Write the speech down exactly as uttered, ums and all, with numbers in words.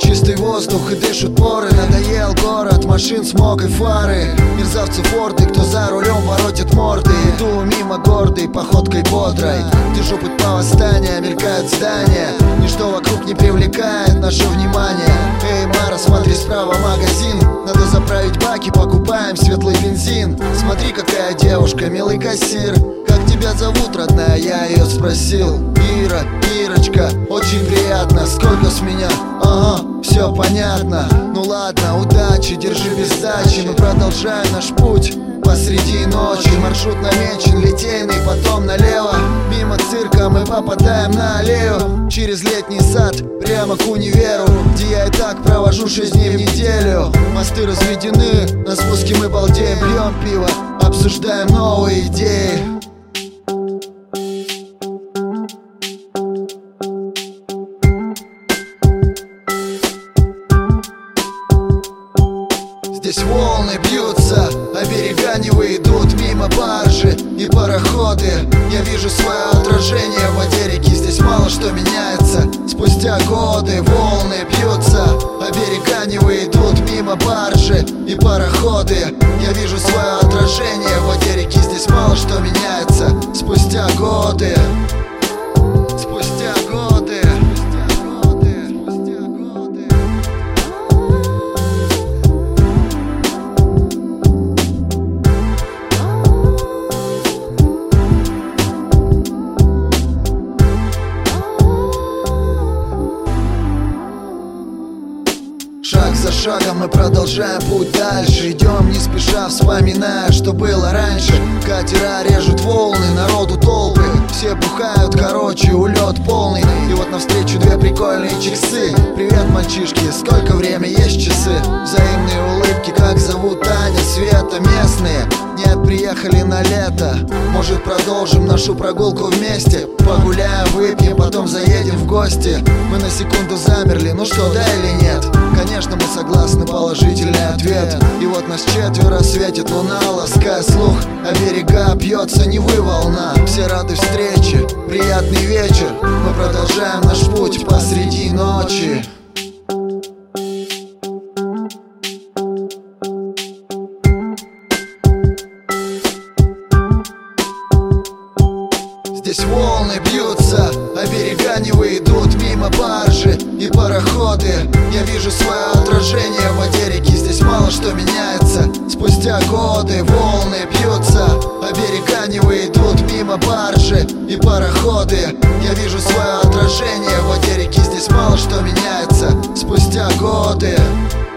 чистый воздух и дышат поры. Надоел город, машин, смог и фары. Мерзавцы форты, кто за рулем воротит морды. Иду мимо гордой, походкой бодрой. Держу путь по восстанию, мелькают здания. Ничто вокруг не привлекает наше внимание. Эй, Мара, смотри справа, магазин. Надо заправить баки, покупаем светлый бензин. Смотри, какая девушка, милый кассир. Как тебя зовут, родная? Я ее спросил. Ира, Ирочка, очень приятно. Сколько с меня? Ага, все понятно. Ну ладно, удачи, держи без сдачи. Мы продолжаем наш путь посреди ночи. Маршрут намечен, литейный, потом налево. Мимо цирка мы попадаем на аллею. Через летний сад, прямо к универу, где я и так провожу шесть дней в неделю. Мосты разведены, на спуске мы балдеем. Пьем пиво, обсуждаем новые идеи. Здесь волны бьются, а берега не выйдут. Мимо баржи и пароходы. Я вижу свое отражение в воде реки. Здесь мало что меняется. Спустя годы волны бьются, а берега не выйдут. Мимо баржи и пароходы. Я вижу свое отражение в воде реки. Здесь мало что меняется. Спустя годы. Спустя годы. Шаг за шагом мы продолжаем путь дальше. Идем не спеша, вспоминая, что было раньше. Катера режут волны, народу толпы. Все бухают, короче, улет полный. И вот навстречу две прикольные часы. Привет, мальчишки, сколько время, есть часы? Взаимные улыбки, как зовут Таня, Света, местные. Нет, приехали на лето. Может, продолжим нашу прогулку вместе? Погуляем, выпьем, потом заедем в гости. Мы на секунду замерли, ну что, да или нет? Конечно, мы согласны, положительный ответ. И вот нас четверо, светит луна, лаская слух. А берега бьется Невы волна. Все рады встрече, приятный вечер. Мы продолжаем наш путь посреди ночи. Здесь волны бьются, а берега не выйдут. Мимо баржи и пароходы. Я вижу свое отражение в воде реки. Здесь мало что меняется. Спустя годы волны бьются, а берега не выйдут. Мимо баржи и пароходы. Я вижу свое отражение в воде реки. Здесь мало что меняется. Спустя годы.